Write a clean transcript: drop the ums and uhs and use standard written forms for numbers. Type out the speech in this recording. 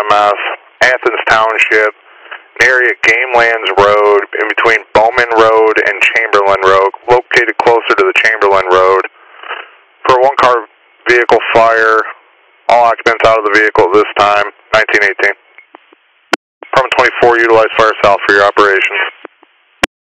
EMS, Athens Township, area Gamelands Road, in between Bowman Road and Chamberlain Road, located closer to the Chamberlain Road. For a one-car vehicle fire, all occupants out of the vehicle at this time, 1918. Department 24, utilize Fire South for your operations.